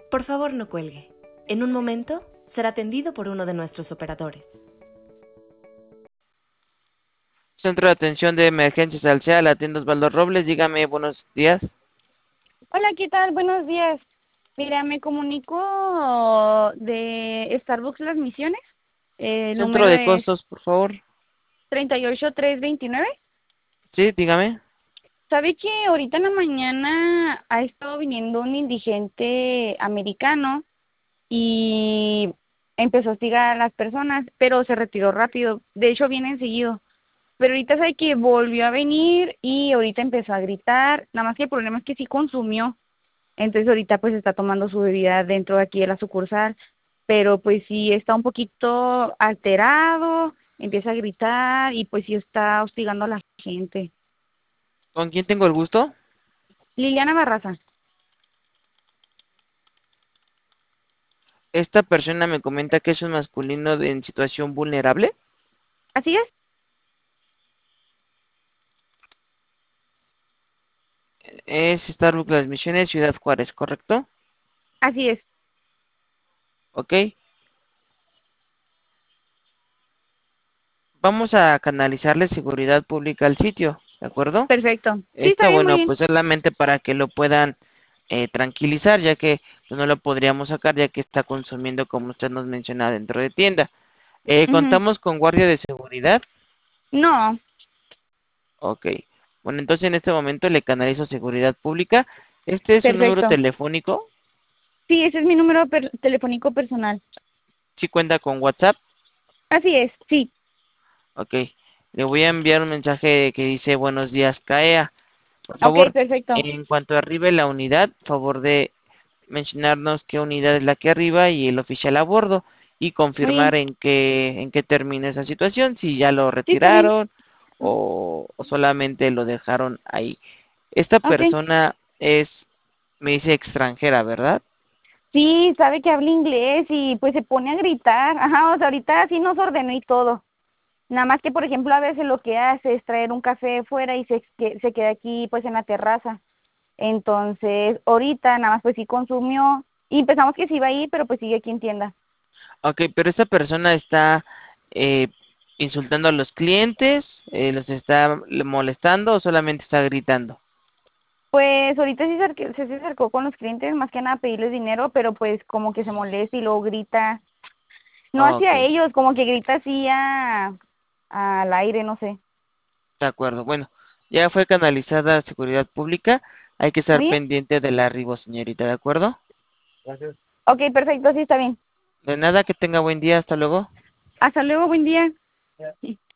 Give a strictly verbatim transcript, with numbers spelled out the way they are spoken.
Por favor, no cuelgue. En un momento será atendido por uno de nuestros operadores. Centro de Atención de Emergencias al C E A, la tienda Osvaldo Robles, dígame, buenos días. Hola, ¿qué tal? Buenos días. Mira, me comunico de Starbucks Las Misiones. El Centro número de es costos, por favor. treinta y ocho tres veintinueve. Sí, dígame. ¿Sabe que ahorita en la mañana ha estado viniendo un indigente americano y empezó a hostigar a las personas, pero se retiró rápido? De hecho, viene enseguido. Pero ahorita sabe que volvió a venir y ahorita empezó a gritar. Nada más que el problema es que sí consumió. Entonces ahorita pues está tomando su bebida dentro de aquí de la sucursal, pero pues sí está un poquito alterado, empieza a gritar y pues sí está hostigando a la gente. ¿Con quién tengo el gusto? Liliana Barraza. Esta persona me comenta que es un masculino de- en situación vulnerable. ¿Así es? Es Starbucks Las Misiones, Ciudad Juárez, ¿correcto? Así es. Ok. Vamos a canalizarle seguridad pública al sitio, ¿de acuerdo? Perfecto. Sí, está Esto, bien, muy bueno, bien. pues solamente para que lo puedan eh, tranquilizar, ya que pues, no lo podríamos sacar, ya que está consumiendo, como usted nos menciona, dentro de tienda. Eh, Ujú. contamos con guardia de seguridad. No, Ok. Bueno, entonces en este momento le canalizo seguridad pública. Este es un número perfecto. telefónico. Sí, ese es mi número per- telefónico personal. Si cuenta con WhatsApp. Así es, sí. Ok. Le voy a enviar un mensaje que dice buenos días, C A E A. Por Ok, favor, perfecto. en cuanto arribe la unidad, favor de mencionarnos qué unidad es la que arriba y el oficial a bordo y Muy confirmar bien. en qué en qué termina esa situación, si ya lo Sí, está bien. retiraron o, o solamente lo dejaron ahí. Esta Ok. persona es, me dice extranjera, ¿verdad? Sí, sabe que habla inglés y pues se pone a gritar. Ajá, o sea, ahorita sí nos ordenó y todo. Nada más que, por ejemplo, a veces lo que hace es traer un café fuera y se, que- se queda aquí pues en la terraza. Entonces, ahorita nada más pues sí consumió y pensamos que sí iba a ir, pero pues sigue aquí en tienda. Ok, pero esta persona está eh, insultando a los clientes, eh, los está molestando o solamente está gritando. Pues ahorita sí se, acerque- se se acercó con los clientes, más que nada a pedirles dinero, pero pues como que se molesta y luego grita. No Ok, hacia ellos, como que grita así a, al aire, no sé. de acuerdo. Bueno, ya fue canalizada a seguridad pública. Hay que estar Muy bien. pendiente del arribo, señorita, ¿de acuerdo? Ok, perfecto, sí está bien. De nada, que tenga buen día. Hasta luego. Hasta luego, buen día.